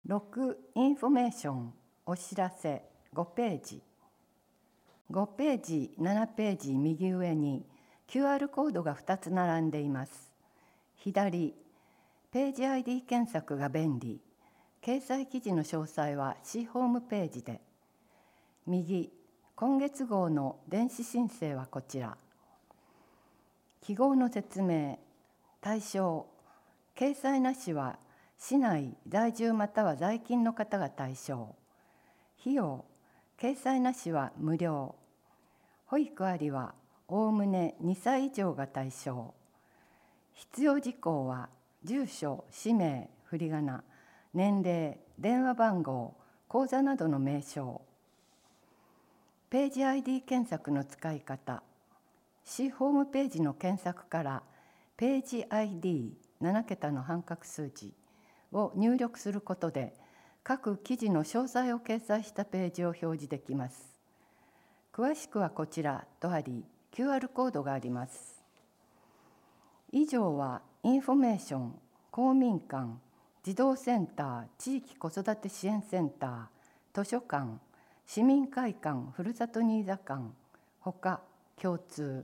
6インフォメーションお知らせ5ページ5ページ7ページ右上に QR コードが2つ並んでいます。左ページ ID 検索が便利、掲載記事の詳細は市ホームページで。右今月号の電子申請はこちら。記号の説明、対象掲載なしは市内在住または在勤の方が対象。費用掲載なしは無料。保育ありはおおむね2歳以上が対象。必要事項は住所、氏名、振り仮名、年齢、電話番号、口座などの名称。ページ ID 検索の使い方。市ホームページの検索からページ ID7 桁の半角数字を入力することで各記事の詳細を掲載したページを表示できます。詳しくはこちらとあり、QR コードがあります。以上はインフォメーション、公民館、児童センター、地域子育て支援センター、図書館、市民会館、ふるさとニーザ館、ほか共通。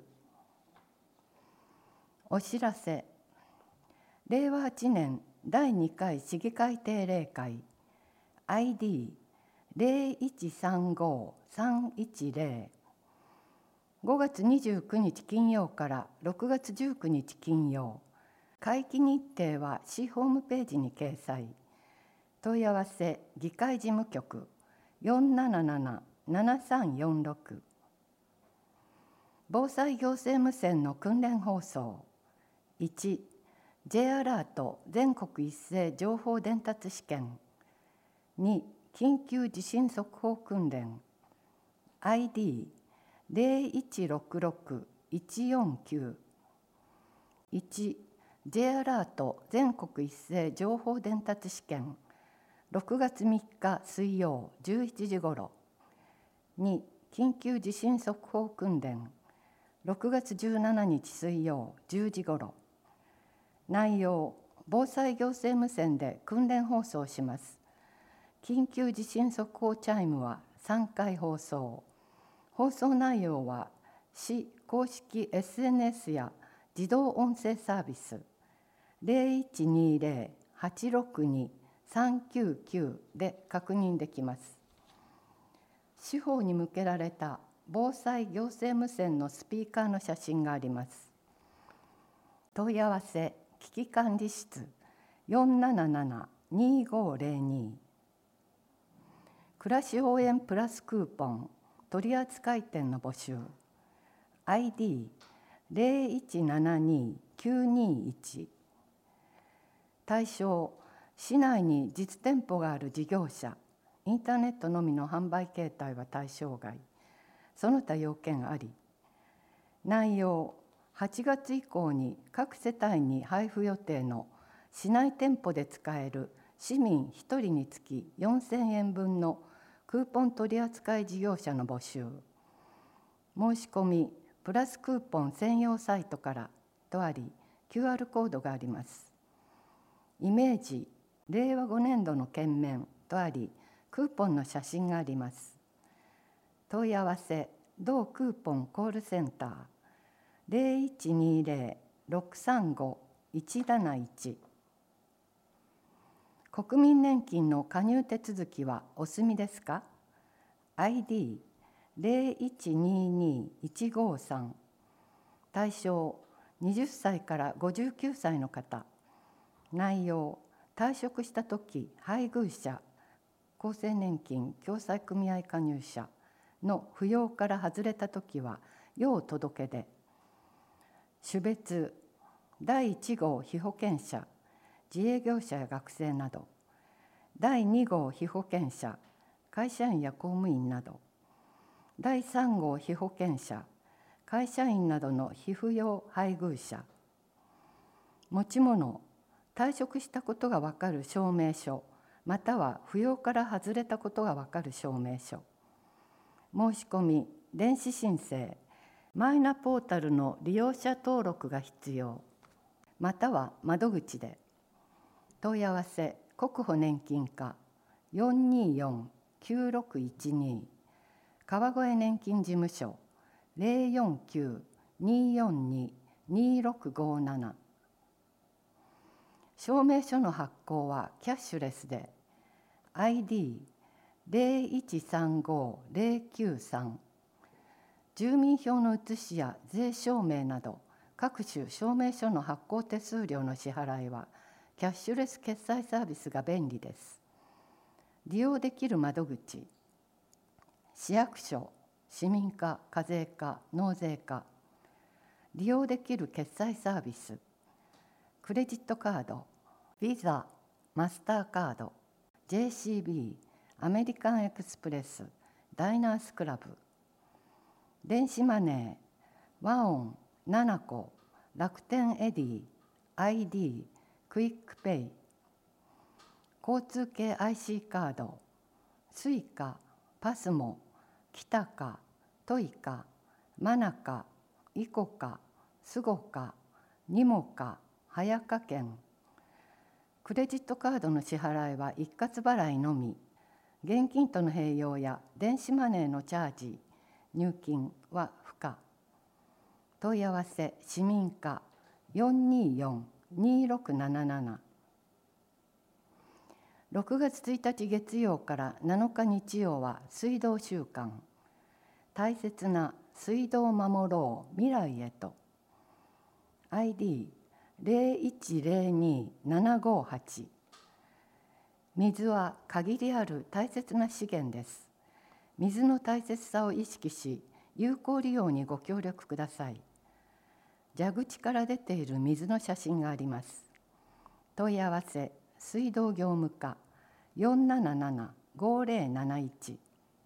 お知らせ。令和8年第2回市議会定例会 ID0135-310 5月29日金曜から6月19日金曜。会期日程は市ホームページに掲載。問い合わせ議会事務局477-7346。防災行政無線の訓練放送。1、J アラート全国一斉情報伝達試験。2、緊急地震速報訓練。ID0166-149。1、J アラート全国一斉情報伝達試験。6月3日水曜17時ごろ。2、緊急地震速報訓練。6月17日水曜10時ごろ。内容、防災行政無線で訓練放送します。緊急地震速報チャイムは3回放送。放送内容は市公式 SNS や自動音声サービス 0120-862-399 で確認できます。市法に向けられた防災行政無線のスピーカーの写真があります。問い合わせ危機管理室477-2502。暮らし応援プラスクーポン取扱店の募集。ID0172-921。対象市内に実店舗がある事業者。インターネットのみの販売形態は対象外。その他要件あり。内容8月以降に各世帯に配布予定の市内店舗で使える市民1人につき4000円分のクーポン取扱事業者の募集。申し込みプラスクーポン専用サイトからとあり、QR コードがあります。イメージ令和5年度の券面とあり、クーポンの写真があります。問い合わせ同クーポンコールセンター0120-635-171。国民年金の加入手続きはお済みですか？ ID0122-153。対象20歳から59歳の方。内容退職したとき配偶者、厚生年金共済組合加入者の扶養から外れたときは要届け出。種別第1号被保険者、自営業者や学生など。第2号被保険者、会社員や公務員など。第3号被保険者、会社員などの被扶養配偶者。持ち物、退職したことがわかる証明書、または扶養から外れたことがわかる証明書。申し込み、電子申請、マイナポータルの利用者登録が必要。または窓口で。問い合わせ国保年金課 424-9612、川越年金事務所 049-242-2657。証明書の発行はキャッシュレスで ID0135-093、住民票の写しや税証明など各種証明書の発行手数料の支払いはキャッシュレス決済サービスが便利です。利用できる窓口、市役所、市民課、課税課、納税課。利用できる決済サービス、クレジットカード、ビザ、マスターカード、JCB、アメリカンエクスプレス、ダイナースクラブ。電子マネー、ワオン、ナナコ、楽天エディ、ID、クイックペイ。交通系 IC カード、スイカ、パスモ、キタカ、トイカ、マナカ、イコカ、スゴカ、ニモカ、ハヤカ券。クレジットカードの支払いは一括払いのみ。現金との併用や電子マネーのチャージ、入金は不可。問い合わせ市民課 424-2677。6月1日月曜から7日日曜は水道週間。大切な水道を守ろう未来へと。ID0102-758。水は限りある大切な資源です。水の大切さを意識し、有効利用にご協力ください。蛇口から出ている水の写真があります。問い合わせ水道業務課 477-5071。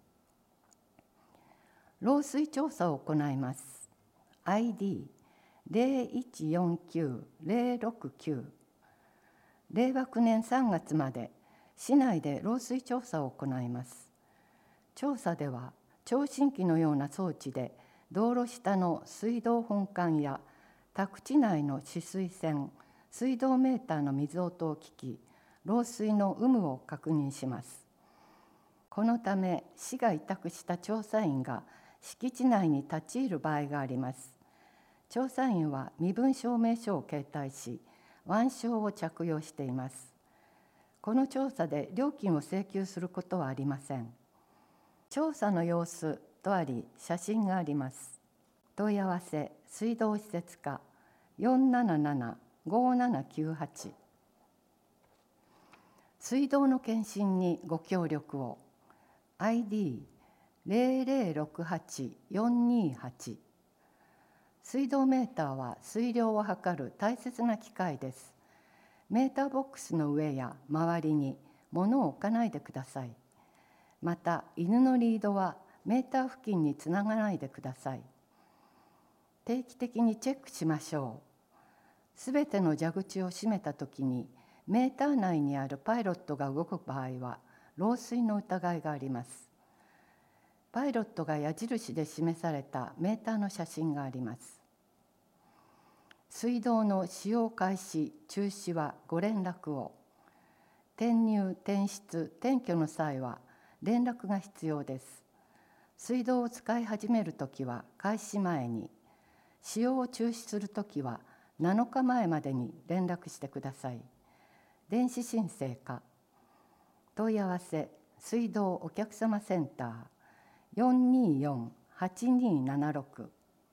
漏水調査を行います。ID0149-069。令和9年3月まで市内で漏水調査を行います。調査では聴診器のような装置で道路下の水道本管や宅地内の止水栓、水道メーターの水音を聞き、漏水の有無を確認します。このため市が委託した調査員が敷地内に立ち入る場合があります。調査員は身分証明書を携帯し、腕章を着用しています。この調査で料金を請求することはありません。調査の様子とあり、写真があります。問い合わせ水道施設課 477-5798。水道の検診にご協力を。 ID0068-428。水道メーターは水量を測る大切な機械です。メーターボックスの上や周りに物を置かないでください。また、犬のリードはメーター付近につながないでください。定期的にチェックしましょう。すべての蛇口を閉めたときに、メーター内にあるパイロットが動く場合は、漏水の疑いがあります。パイロットが矢印で示されたメーターの写真があります。水道の使用開始・中止はご連絡を。転入・転出・転居の際は連絡が必要です。水道を使い始めるときは開始前に、使用を中止するときは7日前までに連絡してください。電子申請か。問い合わせ水道お客様センター 424-8276。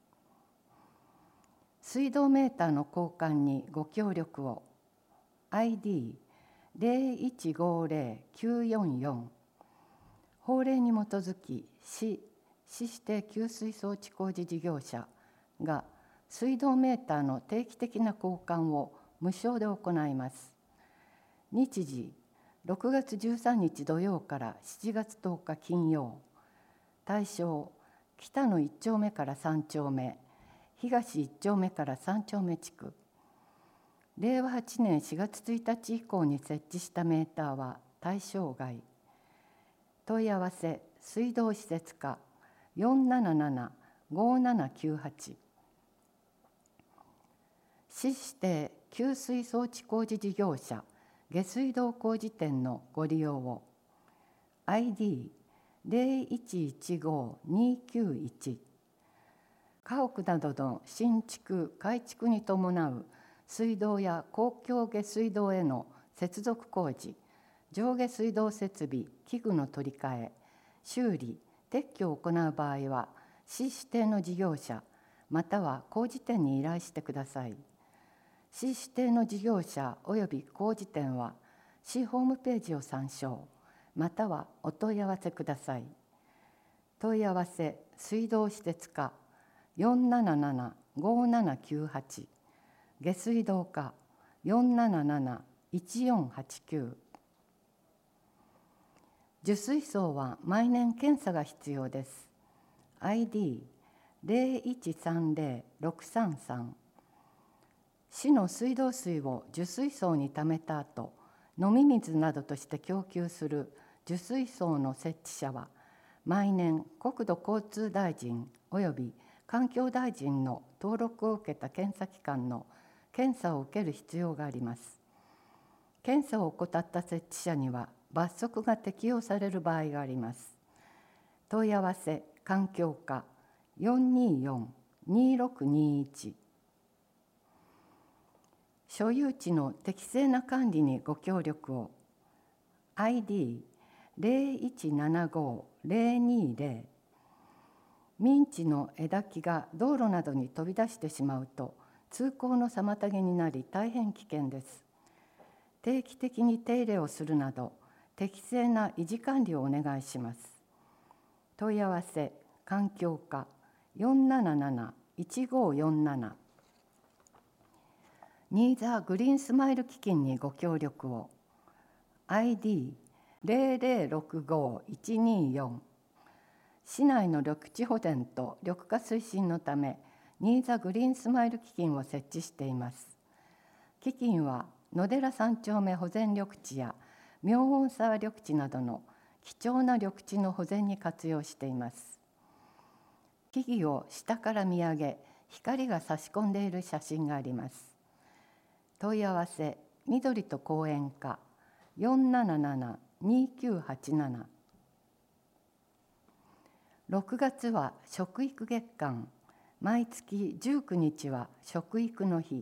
水道メーターの交換にご協力を。 ID0150-944。法令に基づき市指定給水装置工事事業者が水道メーターの定期的な交換を無償で行います。日時6月13日土曜から7月10日金曜。対象北の1丁目から3丁目、東1丁目から3丁目地区。令和8年4月1日以降に設置したメーターは対象外。問い合わせ水道施設課 477-5798。市指定給水装置工事事業者下水道工事店のご利用を。 ID0115-291 家屋などの新築・改築に伴う水道や公共下水道への接続工事、上下水道設備・器具の取り替え、修理・撤去を行う場合は、市指定の事業者または工事店に依頼してください。市指定の事業者および工事店は、市ホームページを参照、またはお問い合わせください。問い合わせ水道施設課 477-5798 下水道課 477-1489 受水槽は毎年検査が必要です。 ID0130-633 市の水道水を受水槽にためた後、飲み水などとして供給する受水槽の設置者は、毎年国土交通大臣および環境大臣の登録を受けた検査機関の検査を受ける必要があります。検査を怠った設置者には罰則が適用される場合があります。問い合わせ環境課 424-2621 所有地の適正な管理にご協力を。 ID0175-020 民地の枝木が道路などに飛び出してしまうと通行の妨げになり大変危険です。定期的に手入れをするなど適正な維持管理をお願いします。問い合わせ環境課 477-1547 新座グリーンスマイル基金にご協力を。 ID0065-124 市内の緑地保全と緑化推進のため新座グリーンスマイル基金を設置しています。基金は野寺三丁目保全緑地や妙音沢緑地などの貴重な緑地の保全に活用しています。木々を下から見上げ、光が差し込んでいる写真があります。問い合わせ緑と公園課 477-2987 6月は食育月間、毎月19日は食育の日。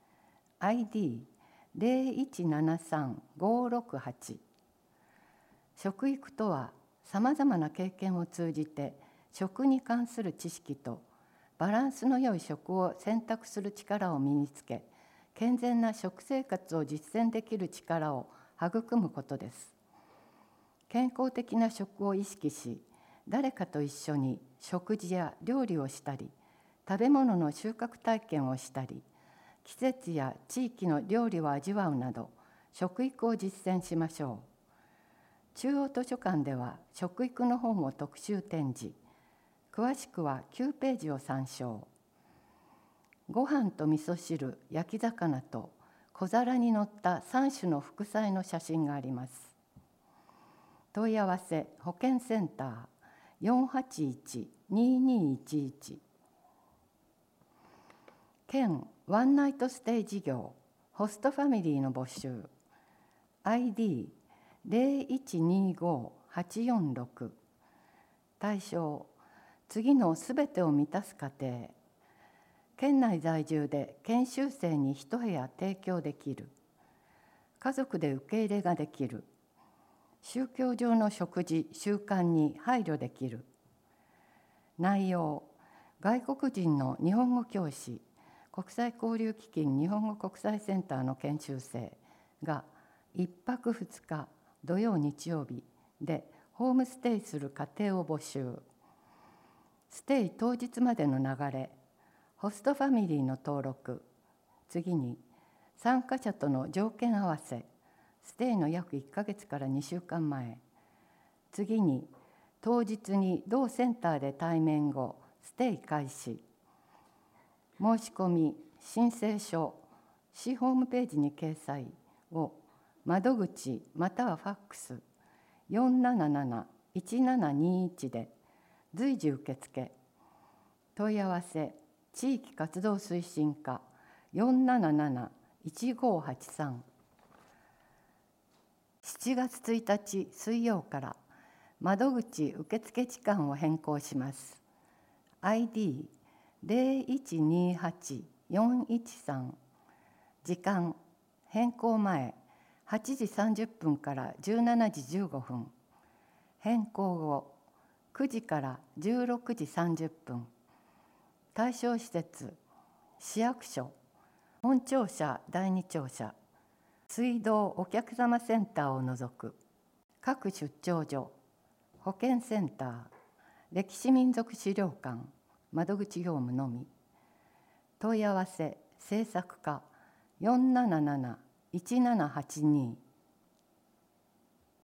ID0173-568 食育とは、さまざまな経験を通じて食に関する知識とバランスの良い食を選択する力を身につけ、健全な食生活を実践できる力を育むことです。健康的な食を意識し、誰かと一緒に食事や料理をしたり、食べ物の収穫体験をしたり、季節や地域の料理を味わうなど、食育を実践しましょう。中央図書館では食育の本を特集展示。詳しくは9ページを参照。ご飯と味噌汁、焼き魚と小皿に乗った3種の副菜の写真があります。問い合わせ保健センター 481-2211 県ワンナイトステイ事業ホストファミリーの募集。 ID0125-846 対象次のすべてを満たす家庭。県内在住で研修生に一部屋提供できる。家族で受け入れができる。宗教上の食事・習慣に配慮できる。内容、外国人の日本語教師、国際交流基金日本語国際センターの研修生が1泊2日土曜日曜日でホームステイする家庭を募集。ステイ当日までの流れ、ホストファミリーの登録、次に参加者との条件合わせ、ステイの約1ヶ月から2週間前、次に当日に同センターで対面後、ステイ開始。申し込み、申請書、市ホームページに掲載を窓口またはファックス 477-1721 で随時受付。問い合わせ地域活動推進課 477-1583。7月1日水曜から窓口受付時間を変更します。ID0128-413 時間変更前8時30分から17時15分、変更後9時から16時30分、対象施設、市役所、本庁舎第2庁舎、水道お客様センターを除く各出張所、保健センター、歴史民俗資料館、窓口業務のみ。問い合わせ制作課477-1782